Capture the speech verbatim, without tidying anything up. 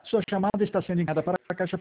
Sua chamada está sendo enviada para a caixa